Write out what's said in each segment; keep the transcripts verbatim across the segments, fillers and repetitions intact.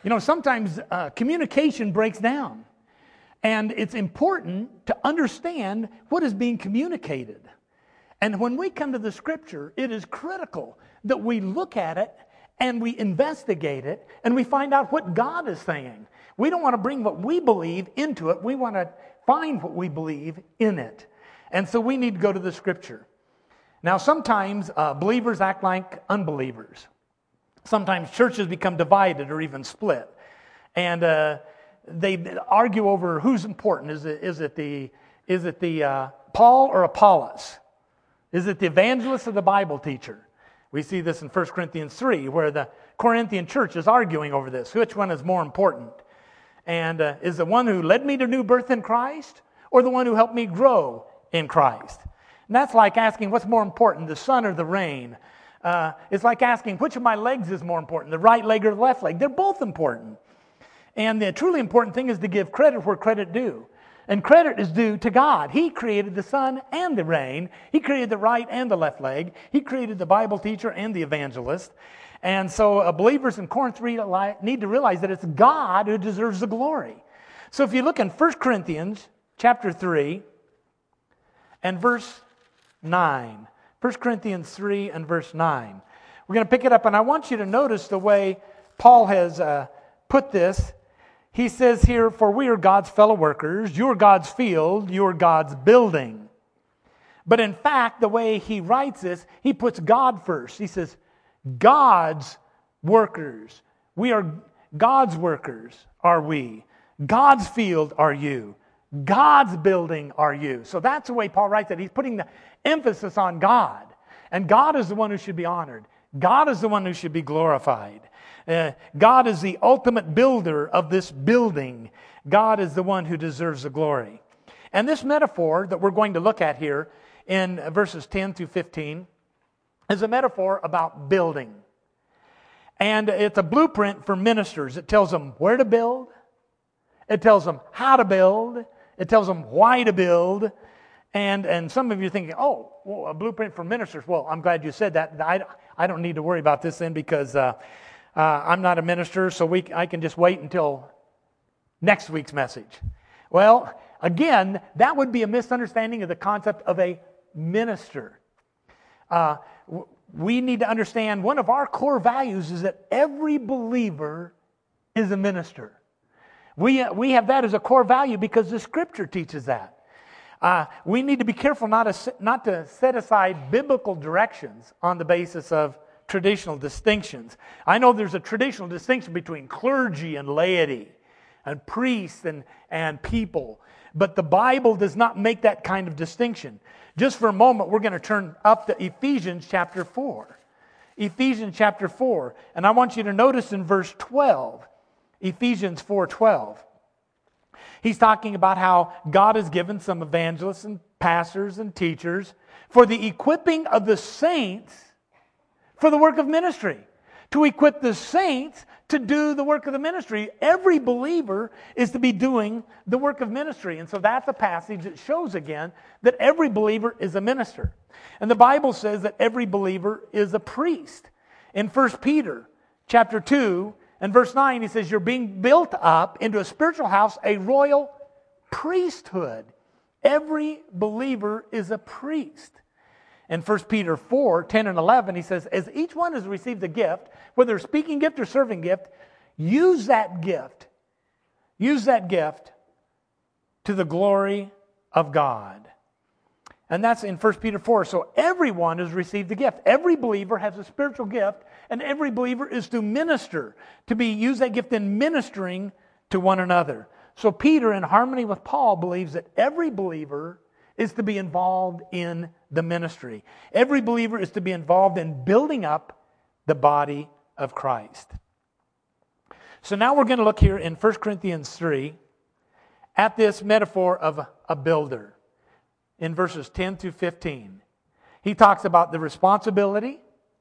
You know, sometimes uh, communication breaks down. And it's important to understand what is being communicated. And when we come to the Scripture, it is critical that we look at it and we investigate it and we find out what God is saying. We don't want to bring what we believe into it. We want to find what we believe in it. And so we need to go to the Scripture. Now, sometimes uh, believers act like unbelievers. Sometimes churches become divided or even split. And uh, they argue over who's important. Is it, is it the, is it the uh, Paul or Apollos? Is it the evangelist or the Bible teacher? We see this in First Corinthians three, where the Corinthian church is arguing over this. Which one is more important? And uh, is the one who led me to new birth in Christ or the one who helped me grow in Christ? And that's like asking what's more important, the sun or the rain. Uh, it's like asking which of my legs is more important, the right leg or the left leg. They're both important. And the truly important thing is to give credit where credit due. And credit is due to God. He created the sun and the rain. He created the right and the left leg. He created the Bible teacher and the evangelist. And so uh, believers in Corinth need to realize that it's God who deserves the glory. So if you look in First Corinthians chapter three and verse nine. First Corinthians three and verse nine. We're going to pick it up, and I want you to notice the way Paul has uh, put this. He says here, for we are God's fellow workers, you are God's field, you are God's building. But in fact, the way he writes this, he puts God first. He says, God's workers. We are God's workers, are we. God's field are you. God's building are you. So that's the way Paul writes it. He's putting the emphasis on God. And God is the one who should be honored. God is the one who should be glorified. Uh, God is the ultimate builder of this building. God is the one who deserves the glory. And this metaphor that we're going to look at here in verses ten through fifteen is a metaphor about building. And it's a blueprint for ministers. It tells them where to build. It tells them how to build. It tells them why to build. And and some of you are thinking, oh, well, a blueprint for ministers. Well, I'm glad you said that. I, I don't need to worry about this then because uh, uh, I'm not a minister, so we I can just wait until next week's message. Well, again, that would be a misunderstanding of the concept of a minister. Uh, we need to understand one of our core values is that every believer is a minister. We, uh, we have that as a core value because the Scripture teaches that. Uh, we need to be careful not to, not to set aside biblical directions on the basis of traditional distinctions. I know there's a traditional distinction between clergy and laity, and priests and, and people, but the Bible does not make that kind of distinction. Just for a moment, we're going to turn up to Ephesians chapter four. Ephesians chapter four, and I want you to notice in verse twelve, Ephesians four twelve. He's talking about how God has given some evangelists and pastors and teachers for the equipping of the saints for the work of ministry. To equip the saints to do the work of the ministry. Every believer is to be doing the work of ministry. And so that's a passage that shows again that every believer is a minister. And the Bible says that every believer is a priest. In First Peter chapter two, and verse nine, he says, you're being built up into a spiritual house, a royal priesthood. Every believer is a priest. In First Peter four, ten and eleven, he says, as each one has received a gift, whether a speaking gift or serving gift, use that gift. Use that gift to the glory of God. And that's in First Peter four. So everyone has received a gift. Every believer has a spiritual gift, and every believer is to minister, to be use that gift in ministering to one another. So Peter, in harmony with Paul, believes that every believer is to be involved in the ministry. Every believer is to be involved in building up the body of Christ. So now we're going to look here in First Corinthians three at this metaphor of a builder. In verses ten through fifteen. He talks about the responsibility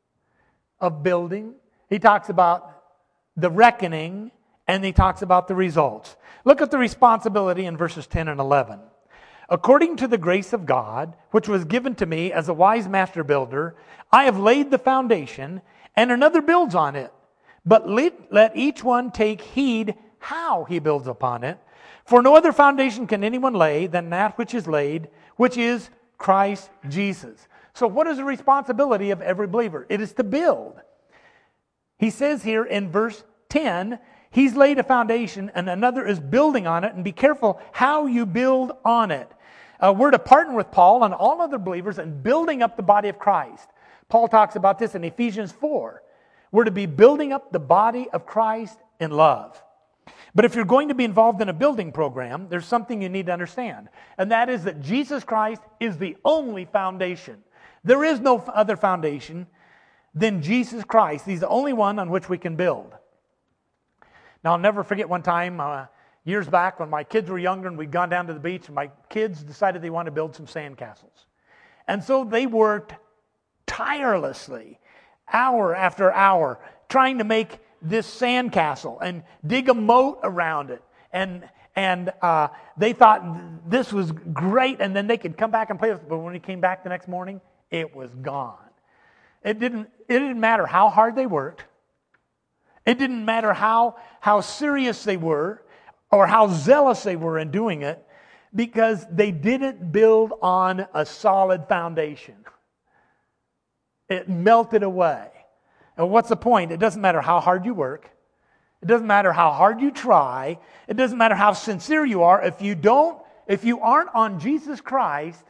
of building. He talks about the reckoning, and he talks about the results. Look at the responsibility in verses ten and eleven. According to the grace of God, which was given to me as a wise master builder, I have laid the foundation, and another builds on it. But let, let each one take heed how he builds upon it. For no other foundation can anyone lay than that which is laid, which is Christ Jesus. So what is the responsibility of every believer? It is to build. He says here in verse ten, he's laid a foundation and another is building on it, and be careful how you build on it. Uh, we're to partner with Paul and all other believers in building up the body of Christ. Paul talks about this in Ephesians four. We're to be building up the body of Christ in love. But if you're going to be involved in a building program, there's something you need to understand. And that is that Jesus Christ is the only foundation. There is no other foundation than Jesus Christ. He's the only one on which we can build. Now, I'll never forget one time, uh, years back, when my kids were younger and we'd gone down to the beach, and my kids decided they wanted to build some sandcastles. And so they worked tirelessly, hour after hour, trying to make this sandcastle and dig a moat around it. And and uh, they thought this was great, and then they could come back and play with it. But when we came back the next morning, it was gone. It didn't, it didn't matter how hard they worked. It didn't matter how, how serious they were or how zealous they were in doing it, because they didn't build on a solid foundation. It melted away. And what's the point? It doesn't matter how hard you work. It doesn't matter how hard you try. It doesn't matter how sincere you are. If you don't, if you aren't on Jesus Christ,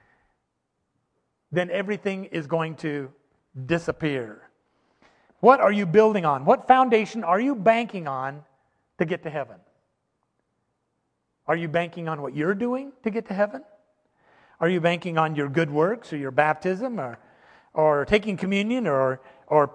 then everything is going to disappear. What are you building on? What foundation are you banking on to get to heaven? Are you banking on what you're doing to get to heaven? Are you banking on your good works or your baptism or, or taking communion or, or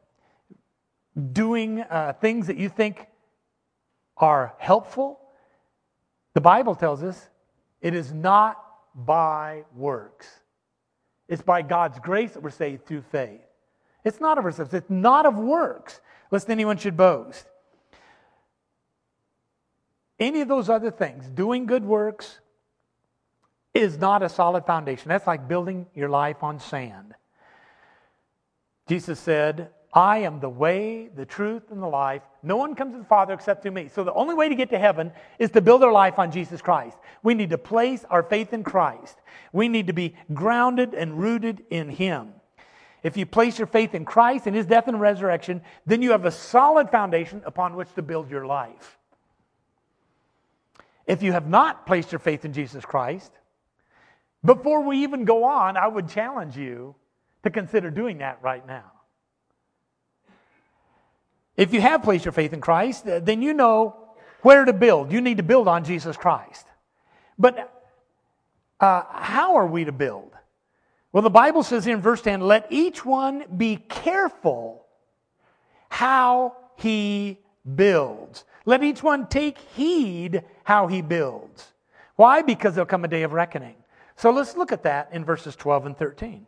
doing uh, things that you think are helpful? The Bible tells us it is not by works. It's by God's grace that we're saved through faith. It's not of ourselves. It's not of works, lest anyone should boast. Any of those other things, doing good works, is not a solid foundation. That's like building your life on sand. Jesus said, I am the way, the truth, and the life. No one comes to the Father except through me. So the only way to get to heaven is to build our life on Jesus Christ. We need to place our faith in Christ. We need to be grounded and rooted in Him. If you place your faith in Christ and His death and resurrection, then you have a solid foundation upon which to build your life. If you have not placed your faith in Jesus Christ, before we even go on, I would challenge you to consider doing that right now. If you have placed your faith in Christ, then you know where to build. You need to build on Jesus Christ. But uh, how are we to build? Well, the Bible says here in verse ten, let each one be careful how he builds. Let each one take heed how he builds. Why? Because there'll come a day of reckoning. So let's look at that in verses twelve and thirteen.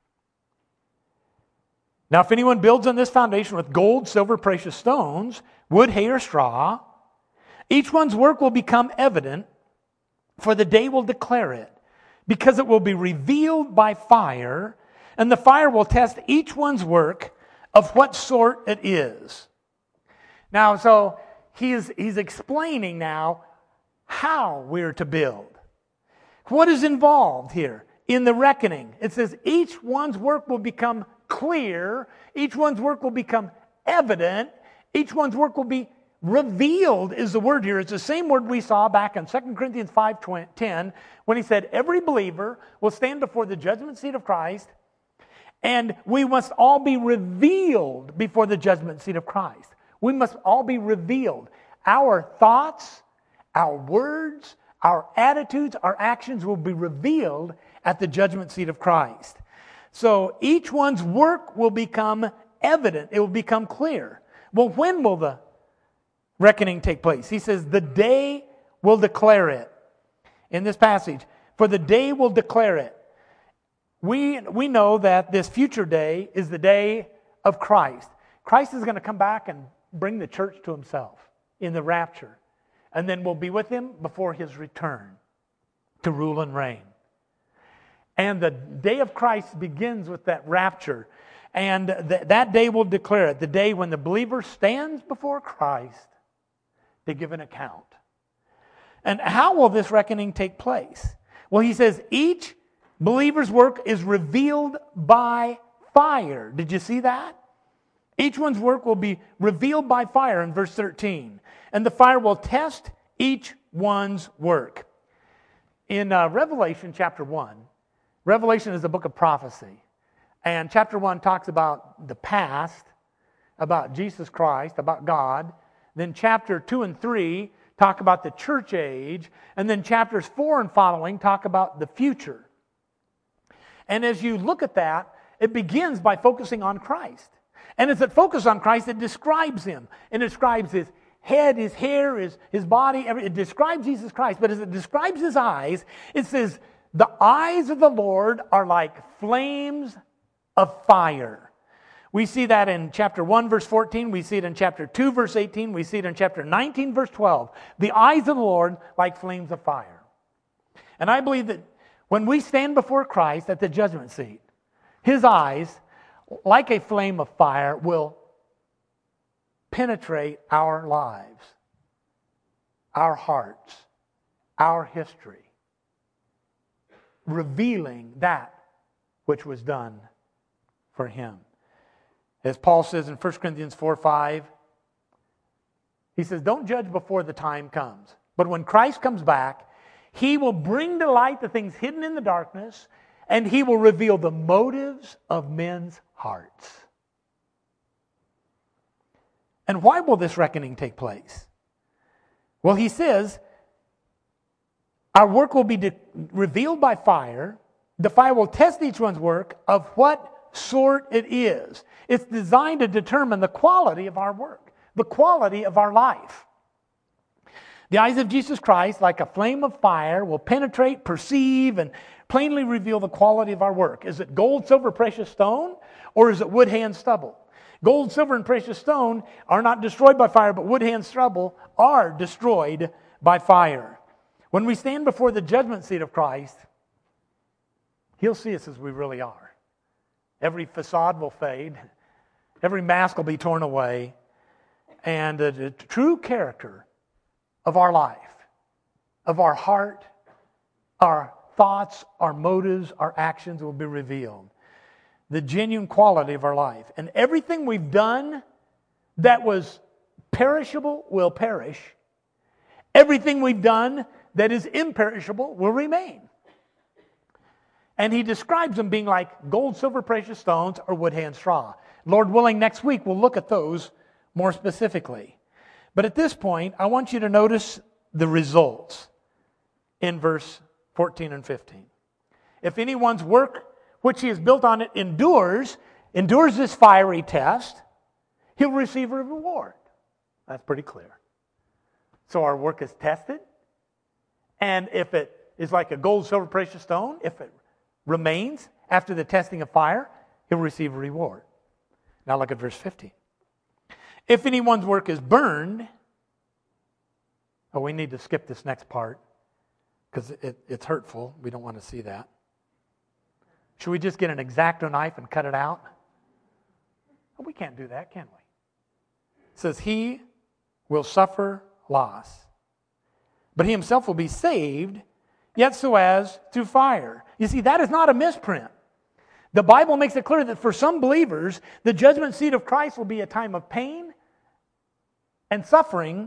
Now, if anyone builds on this foundation with gold, silver, precious stones, wood, hay, or straw, each one's work will become evident, for the day will declare it, because it will be revealed by fire, and the fire will test each one's work of what sort it is. Now, so he's, he's explaining now how we're to build. What is involved here in the reckoning? It says each one's work will become clear. Each one's work will become evident. Each one's work will be revealed is the word here. It's the same word we saw back in Second Corinthians five ten when he said every believer will stand before the judgment seat of Christ, and we must all be revealed before the judgment seat of Christ. We must all be revealed. Our thoughts, our words, our attitudes, our actions will be revealed at the judgment seat of Christ. So each one's work will become evident. It will become clear. Well, when will the reckoning take place? He says the day will declare it. In this passage, for the day will declare it. We, we know that this future day is the day of Christ. Christ is going to come back and bring the church to Himself in the rapture. And then we'll be with Him before His return to rule and reign. And the day of Christ begins with that rapture. And th- that day will declare it, the day when the believer stands before Christ to give an account. And how will this reckoning take place? Well, he says each believer's work is revealed by fire. Did you see that? Each one's work will be revealed by fire in verse thirteen. And the fire will test each one's work. In uh, Revelation chapter one, Revelation is a book of prophecy. And chapter one talks about the past, about Jesus Christ, about God. Then chapter two and three talk about the church age. And then chapters four and following talk about the future. And as you look at that, it begins by focusing on Christ. And as it focuses on Christ, it describes Him. And it describes His head, His hair, His, his body. Every, it describes Jesus Christ. But as it describes His eyes, it says, the eyes of the Lord are like flames of fire. We see that in chapter one, verse fourteen. We see it in chapter two, verse eighteen. We see it in chapter nineteen, verse twelve. The eyes of the Lord like flames of fire. And I believe that when we stand before Christ at the judgment seat, His eyes, like a flame of fire, will penetrate our lives, our hearts, our history, revealing that which was done for Him. As Paul says in First Corinthians four five, he says, don't judge before the time comes. But when Christ comes back, He will bring to light the things hidden in the darkness, and He will reveal the motives of men's hearts. And why will this reckoning take place? Well, he says, our work will be de- revealed by fire. The fire will test each one's work of what sort it is. It's designed to determine the quality of our work, the quality of our life. The eyes of Jesus Christ, like a flame of fire, will penetrate, perceive, and plainly reveal the quality of our work. Is it gold, silver, precious stone, or is it wood, hay, and stubble? Gold, silver, and precious stone are not destroyed by fire, but wood, hay, and stubble are destroyed by fire. When we stand before the judgment seat of Christ, He'll see us as we really are. Every facade will fade. Every mask will be torn away. And the, the true character of our life, of our heart, our thoughts, our motives, our actions will be revealed. The genuine quality of our life. And everything we've done that was perishable will perish. Everything we've done that is imperishable will remain. And he describes them being like gold, silver, precious stones, or wood, hay, and straw. Lord willing, next week we'll look at those more specifically. But at this point, I want you to notice the results in verse fourteen and fifteen. If anyone's work which he has built on it endures, endures this fiery test, he'll receive a reward. That's pretty clear. So our work is tested. And if it is like a gold, silver, precious stone, if it remains after the testing of fire, he'll receive a reward. Now look at verse fifteen. If anyone's work is burned, oh, we need to skip this next part because it, it's hurtful. We don't want to see that. Should we just get an X-Acto knife and cut it out? Oh, we can't do that, can we? It says, he will suffer loss, but he himself will be saved, yet so as through fire. You see, that is not a misprint. The Bible makes it clear that for some believers, the judgment seat of Christ will be a time of pain and suffering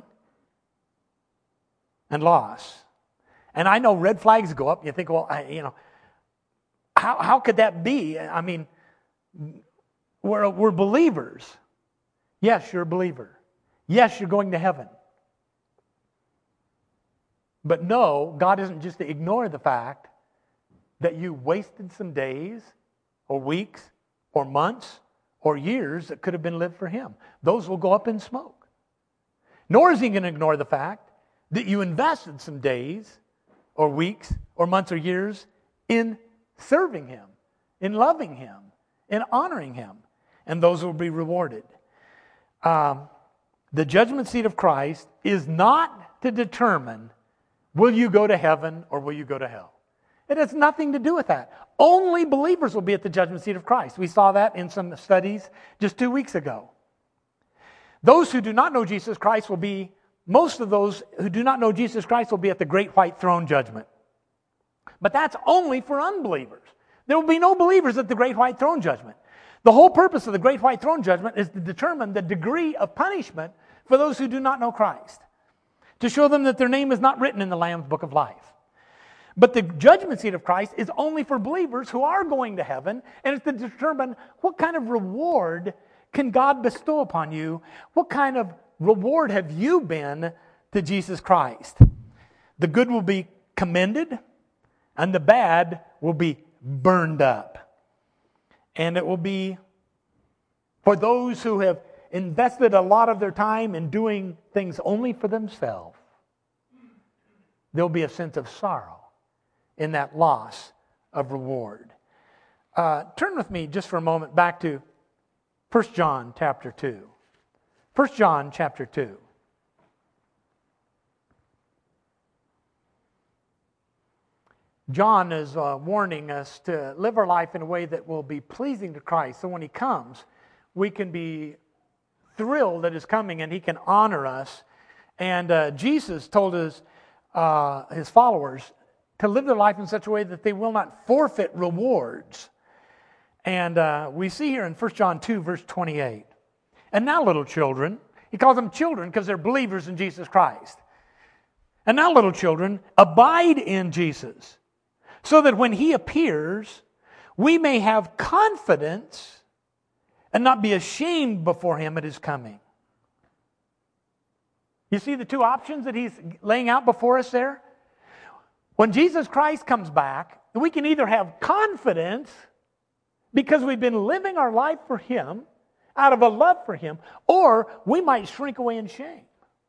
and loss. And I know red flags go up. You think, well, I, you know, how how could that be? I mean, we're, we're believers. Yes, you're a believer. Yes, you're going to heaven. But no, God isn't just to ignore the fact that you wasted some days or weeks or months or years that could have been lived for Him. Those will go up in smoke. Nor is He going to ignore the fact that you invested some days or weeks or months or years in serving Him, in loving Him, in honoring Him. And those will be rewarded. Um, the judgment seat of Christ is not to determine will you go to heaven or will you go to hell. It has nothing to do with that. Only believers will be at the judgment seat of Christ. We saw that in some studies just two weeks ago. Those who do not know Jesus Christ will be, most of those who do not know Jesus Christ will be at the great white throne judgment. But that's only for unbelievers. There will be no believers at the great white throne judgment. The whole purpose of the great white throne judgment is to determine the degree of punishment for those who do not know Christ, to show them that their name is not written in the Lamb's book of life. But the judgment seat of Christ is only for believers who are going to heaven, and it's to determine what kind of reward can God bestow upon you. What kind of reward have you been to Jesus Christ? The good will be commended, and the bad will be burned up. And it will be for those who have invested a lot of their time in doing things only for themselves. There'll be a sense of sorrow in that loss of reward. Uh, turn with me just for a moment back to First John chapter two. First John chapter two. John is uh, warning us to live our life in a way that will be pleasing to Christ. So when He comes, we can be thrilled that He's coming and He can honor us. And uh, Jesus told His, uh, His followers to live their life in such a way that they will not forfeit rewards. And uh, we see here in First John two, verse twenty-eight. And now, little children, He calls them children because they're believers in Jesus Christ. And now, little children, abide in Jesus, so that when He appears, we may have confidence and not be ashamed before Him at His coming. You see the two options that He's laying out before us there? When Jesus Christ comes back, we can either have confidence because we've been living our life for Him, out of a love for Him, or we might shrink away in shame.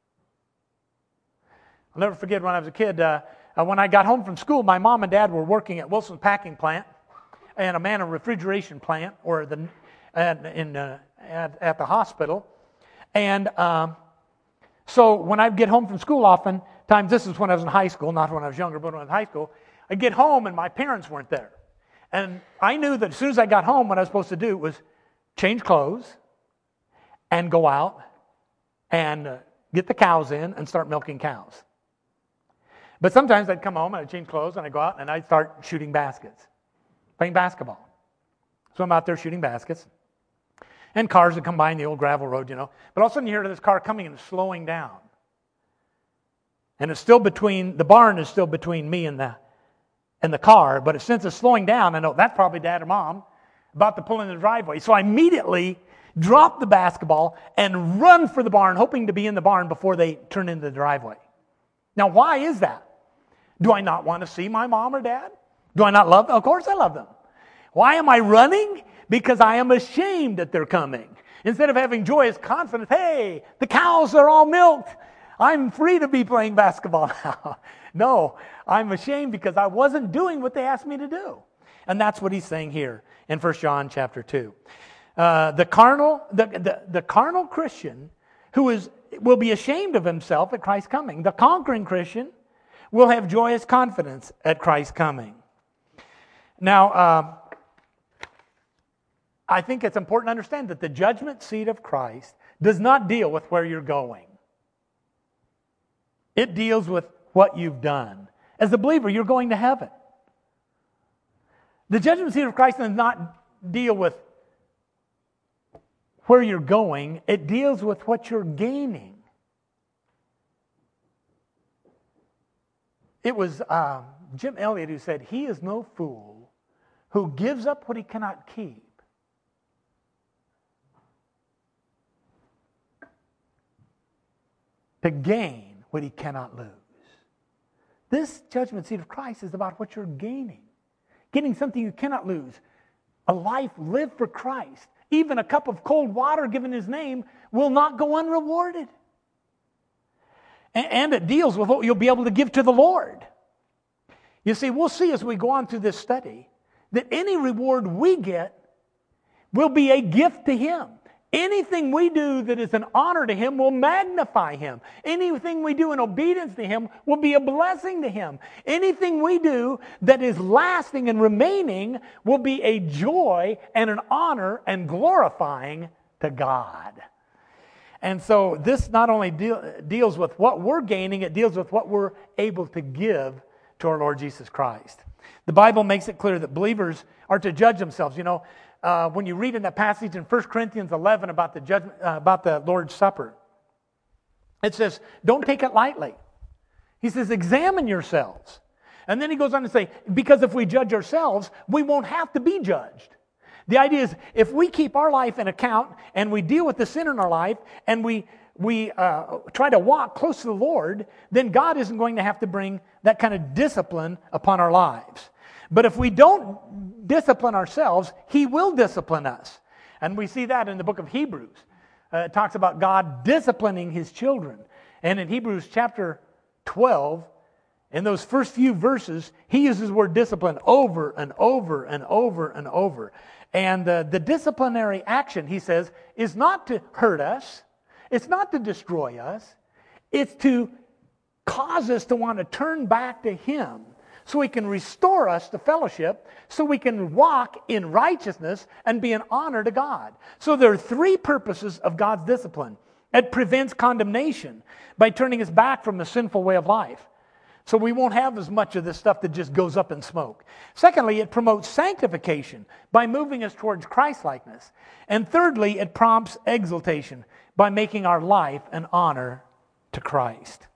I'll never forget when I was a kid, uh, uh, when I got home from school, my mom and dad were working at Wilson's packing plant and a man a refrigeration plant, or the at, in uh, at, at the hospital. And um, so when I'd get home from school, oftentimes, this is when I was in high school, not when I was younger, but when I was in high school, I'd get home and my parents weren't there. And I knew that as soon as I got home, what I was supposed to do was change clothes and go out and uh, get the cows in and start milking cows. But sometimes I'd come home and I'd change clothes and I'd go out and I'd start shooting baskets, playing basketball. So I'm out there shooting baskets. And cars would come by in the old gravel road, you know. But all of a sudden you hear this car coming and slowing down. And it's still between, the barn is still between me and the, and the car. But since it's slowing down, I know that's probably Dad or Mom about to pull in the driveway. So I immediately drop the basketball and run for the barn, hoping to be in the barn before they turn into the driveway. Now, why is that? Do I not want to see my mom or dad? Do I not love them? Of course I love them. Why am I running? Because I am ashamed that they're coming. Instead of having joyous confidence, hey, the cows are all milked. I'm free to be playing basketball now. No, I'm ashamed because I wasn't doing what they asked me to do. And that's what he's saying here in First John chapter two. Uh, the carnal, the, the, the carnal Christian who is will be ashamed of himself at Christ's coming. The conquering Christian will have joyous confidence at Christ's coming. Now, uh, I think it's important to understand that the judgment seat of Christ does not deal with where you're going. It deals with what you've done. As a believer, you're going to heaven. The judgment seat of Christ does not deal with where you're going. It deals with what you're gaining. It was uh, Jim Elliot who said, "He is no fool who gives up what he cannot keep to gain what he cannot lose." This judgment seat of Christ is about what you're gaining. Getting something you cannot lose. A life lived for Christ. Even a cup of cold water given His name will not go unrewarded. And it deals with what you'll be able to give to the Lord. You see, we'll see as we go on through this study that any reward we get will be a gift to Him. Anything we do that is an honor to Him will magnify Him. Anything we do in obedience to Him will be a blessing to Him. Anything we do that is lasting and remaining will be a joy and an honor and glorifying to God. And so this not only deal, deals with what we're gaining, it deals with what we're able to give to our Lord Jesus Christ. The Bible makes it clear that believers are to judge themselves. You know, Uh, when you read in that passage in First Corinthians eleven about the judgment, uh, about the Lord's Supper, it says, don't take it lightly. He says, examine yourselves. And then he goes on to say, because if we judge ourselves, we won't have to be judged. The idea is, if we keep our life in account and we deal with the sin in our life and we we uh, try to walk close to the Lord, then God isn't going to have to bring that kind of discipline upon our lives. But if we don't discipline ourselves, He will discipline us. And we see that in the book of Hebrews. Uh, it talks about God disciplining His children. And in Hebrews chapter twelve, in those first few verses, he uses the word discipline over and over and over and over. And uh, the disciplinary action, he says, is not to hurt us. It's not to destroy us. It's to cause us to want to turn back to Him, so He can restore us to fellowship, so we can walk in righteousness and be an honor to God. So there are three purposes of God's discipline. It prevents condemnation by turning us back from a sinful way of life, so we won't have as much of this stuff that just goes up in smoke. Secondly, it promotes sanctification by moving us towards Christ-likeness. And thirdly, it prompts exaltation by making our life an honor to Christ.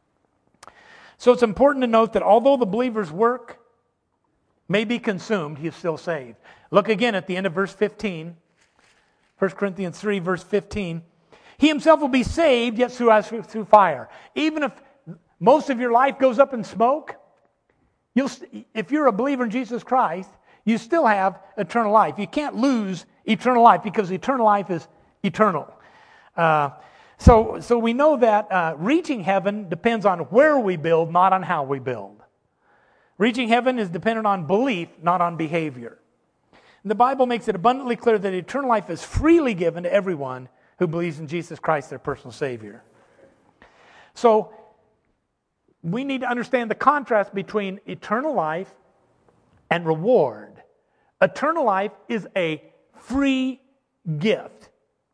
So it's important to note that although the believer's work may be consumed, he is still saved. Look again at the end of verse fifteen. First Corinthians three, verse fifteen. He himself will be saved, yet through us through fire. Even if most of your life goes up in smoke, you'll, if you're a believer in Jesus Christ, you still have eternal life. You can't lose eternal life because eternal life is eternal. Uh, So, so we know that uh, reaching heaven depends on where we build, not on how we build. Reaching heaven is dependent on belief, not on behavior. And the Bible makes it abundantly clear that eternal life is freely given to everyone who believes in Jesus Christ, their personal Savior. So, we need to understand the contrast between eternal life and reward. Eternal life is a free gift.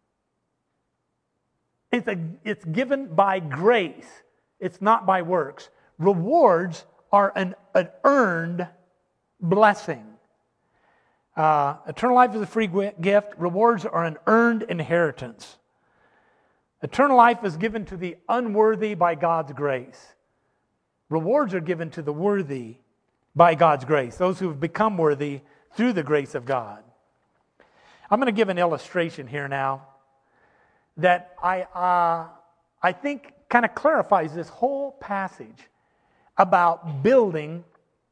It's, a, it's given by grace. It's not by works. Rewards are an, an earned blessing. Uh, eternal life is a free gift. Rewards are an earned inheritance. Eternal life is given to the unworthy by God's grace. Rewards are given to the worthy by God's grace. Those who have become worthy through the grace of God. I'm going to give an illustration here now that I uh, I think kind of clarifies this whole passage about building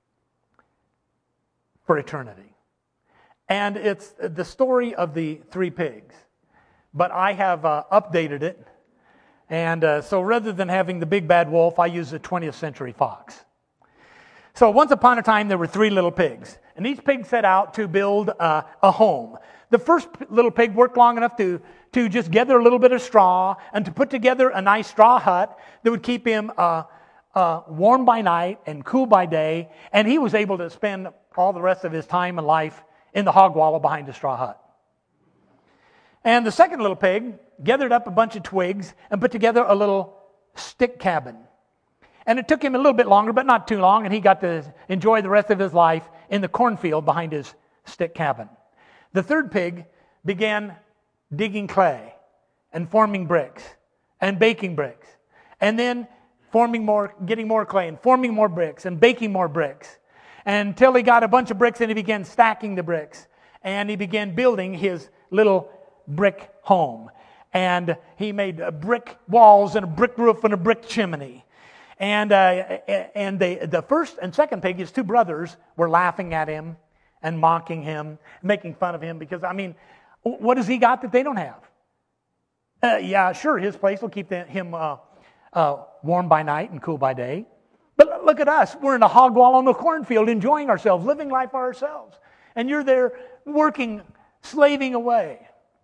for eternity. And it's the story of the three pigs. But I have uh, updated it. And uh, so rather than having the big bad wolf, I use the twentieth century fox. So once upon a time, there were three little pigs. And each pig set out to build uh, a home. The first little pig worked long enough to, to just gather a little bit of straw and to put together a nice straw hut that would keep him uh, uh, warm by night and cool by day. And he was able to spend all the rest of his time and life in the hog wallow behind the straw hut. And the second little pig gathered up a bunch of twigs and put together a little stick cabin. And it took him a little bit longer, but not too long, and he got to enjoy the rest of his life in the cornfield behind his stick cabin. The third pig began digging clay and forming bricks and baking bricks, and then forming more, getting more clay and forming more bricks and baking more bricks, until he got a bunch of bricks and he began stacking the bricks, and he began building his little brick home. And he made uh, brick walls and a brick roof and a brick chimney. And uh, and they, the first and second pig, his two brothers, were laughing at him and mocking him, making fun of him, because, I mean, what has he got that they don't have? Uh, yeah, sure, his place will keep the, him uh, uh, warm by night and cool by day. But look at us. We're in a hog wall on the cornfield, enjoying ourselves, living life for ourselves. And you're there working, slaving away.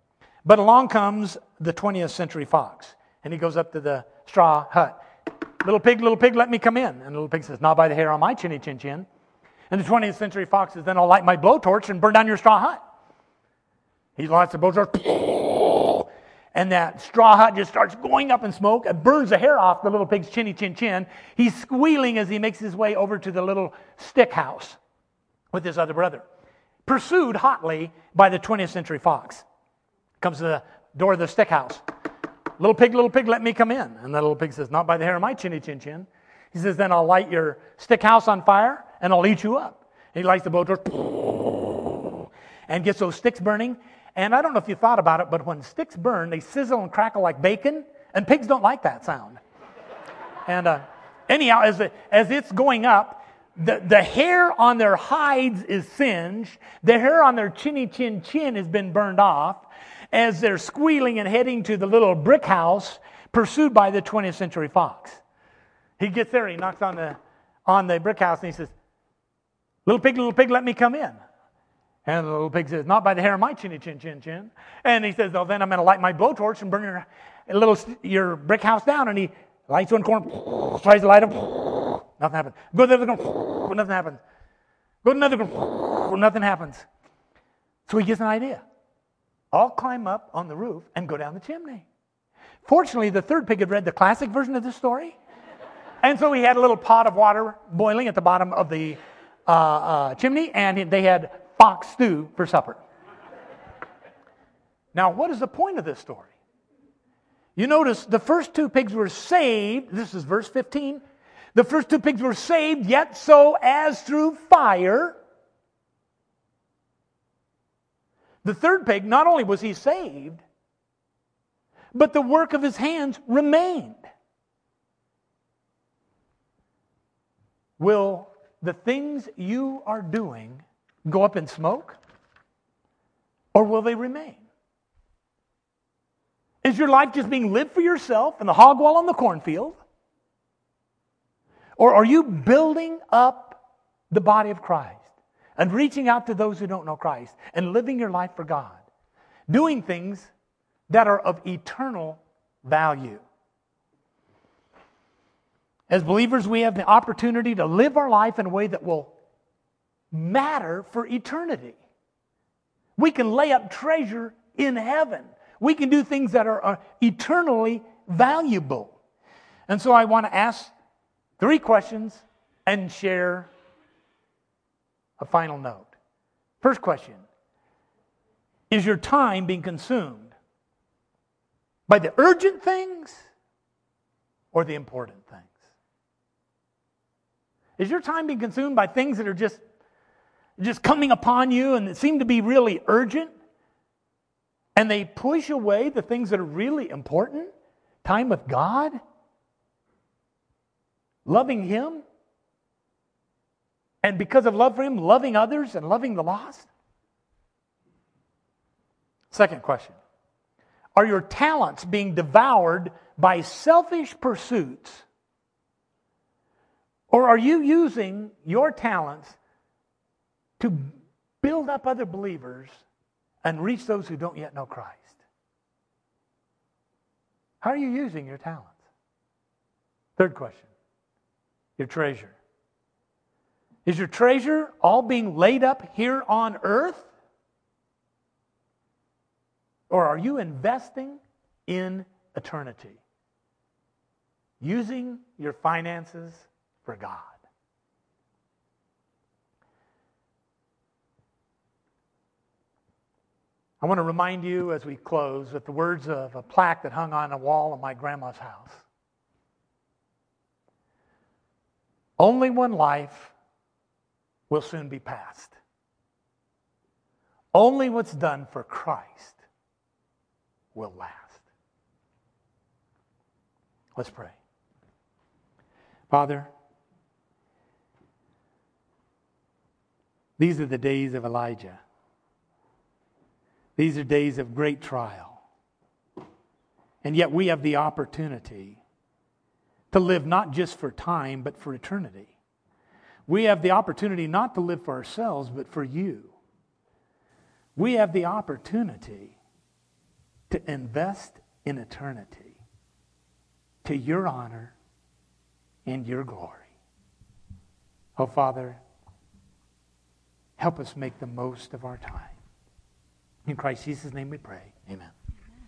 But along comes the twentieth century fox, and he goes up to the straw hut. Little pig, little pig, let me come in. And the little pig says, not by the hair on my chinny chin chin. And the twentieth century fox says, then I'll light my blowtorch and burn down your straw hut. He lights the blowtorch, and that straw hut just starts going up in smoke and burns the hair off the little pig's chinny chin chin. He's squealing as he makes his way over to the little stick house with his other brother, pursued hotly by the twentieth century fox. Comes to the door of the stick house. Little pig, little pig, let me come in. And the little pig says, not by the hair of my chinny chin chin. He says, then I'll light your stick house on fire and I'll eat you up. And he lights the blowtorch and gets those sticks burning. And I don't know if you thought about it, but when sticks burn, they sizzle and crackle like bacon, and pigs don't like that sound. And uh, anyhow, as, it, as it's going up, the, the hair on their hides is singed. The hair on their chinny chin chin has been burned off as they're squealing and heading to the little brick house pursued by the twentieth century fox. He gets there, he knocks on the, on the brick house, and he says, little pig, little pig, let me come in. And the little pig says, not by the hair of my chinny chin chin chin. And he says, well, then I'm going to light my blowtorch and burn your little your brick house down. And he lights one corner, tries to light it, nothing happens. Go to the other corner, nothing happens. Go to another corner, nothing happens. So he gets an idea. I'll climb up on the roof and go down the chimney. Fortunately, the third pig had read the classic version of this story. And so he had a little pot of water boiling at the bottom of the uh, uh, chimney, and they had fox stew for supper. Now, what is the point of this story? You notice the first two pigs were saved. This is verse fifteen. The first two pigs were saved, yet so as through fire. The third pig, not only was he saved, but the work of his hands remained. Will the things you are doing go up in smoke? Or will they remain? Is your life just being lived for yourself in the hog wall on the cornfield? Or are you building up the body of Christ and reaching out to those who don't know Christ and living your life for God? Doing things that are of eternal value. As believers, we have the opportunity to live our life in a way that will matter for eternity. We can lay up treasure in heaven. We can do things that are, are eternally valuable. And so I want to ask three questions and share a final note. First question, is your time being consumed by the urgent things or the important things? Is your time being consumed by things that are just, just coming upon you and that seem to be really urgent? And they push away the things that are really important? Time with God? Loving Him? And because of love for Him, loving others and loving the lost? Second question. Are your talents being devoured by selfish pursuits? Or are you using your talents to build up other believers and reach those who don't yet know Christ? How are you using your talents? Third question. Your treasure. Is your treasure all being laid up here on earth? Or are you investing in eternity? Using your finances for God. I want to remind you as we close with the words of a plaque that hung on a wall of my grandma's house. Only one life will soon be past. Only what's done for Christ will last. Let's pray. Father, these are the days of Elijah. These are days of great trial. And yet we have the opportunity to live not just for time, but for eternity. We have the opportunity not to live for ourselves, but for you. We have the opportunity to invest in eternity to your honor and your glory. Oh, Father, help us make the most of our time. In Christ Jesus' name we pray. Amen.